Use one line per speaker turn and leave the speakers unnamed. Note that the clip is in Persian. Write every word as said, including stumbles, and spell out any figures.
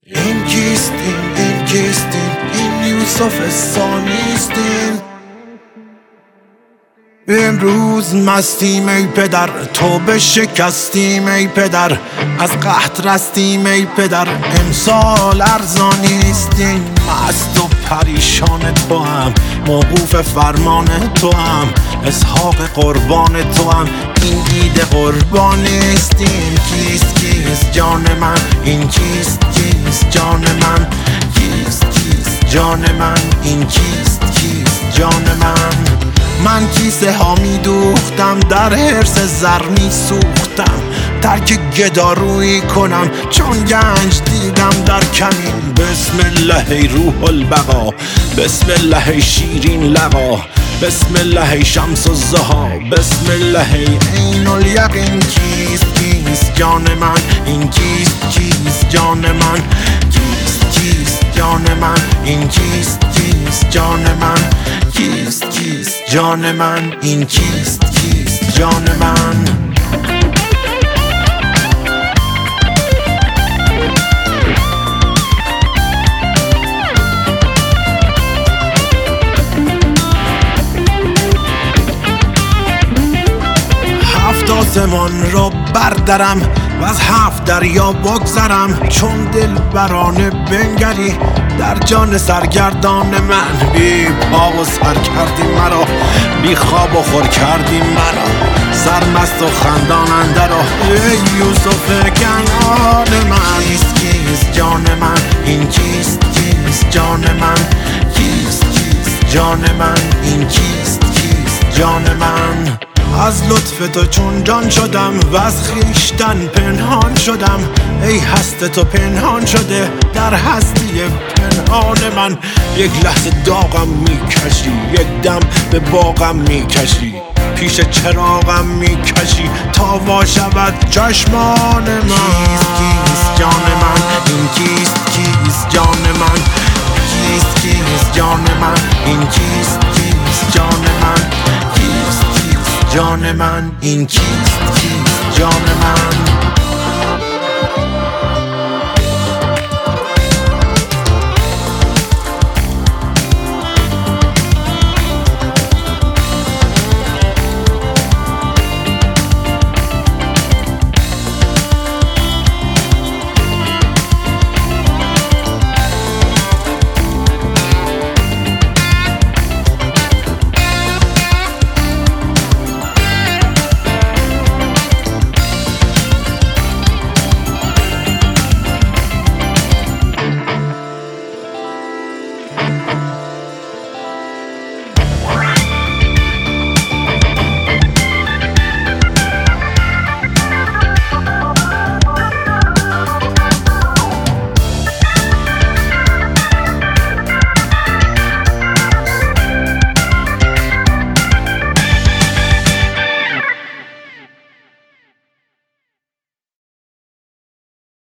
این کیستین، این کیستین، این یوسف ثانیستین. امروز مستیم ای پدر، تو به شکستیم ای پدر، از قحط رستیم ای پدر، امسال ارزانیستیم. مست و پریشان تو هم، موقوف فرمان تو هم، اسحاق قربان تو هم، این عید قربانیستیم. کیست کیست جان من، این کیست کیست جان من، کیست کیست جان من، این کیست کیست جان من. من کیسه ها می دوختم، در حرص زر می سوختم، ترک گدارویی کنم چون گنج دیدم در کمین. بسم الله ای روح البقا، بسم الله ای شیرین لقا، بسم الله ای شمس الضحی، بسم الله ای عین الیقین. کیست کیست جان من، این کیست کیست جان من، کیست کیست جان من، این کیست کیست جان من، کیست کیست جان من، این کیست کیست جان من. هفت آسمان را بردرم و از هفت دریا بگذرم، چون دل برانه بنگری در جان سرگردان من. بی پا و سر کردی مرا، بی خواب و خور کردی مرا، سرمست و خندان اندرا ای یوسف کنعان من. کیست کیست جان من، این کیست کیست جان من، کیست کیست جان من، این کیست کیست جان من. از لطف تو چون جان شدم و از خویشتن پنهان شدم، ای هست تو پنهان شده در هستی پنهان من. یک لحظه داغم میکشی، یک دم به باغم میکشی، پیش چراغم میکشی تا وا شود چشمان من. کیست کیست جان من، این کیست کیست جان من، کیست کیست جان من، این کیست کیست جان من، کیست کیست جان من، این کیست کیست جان من.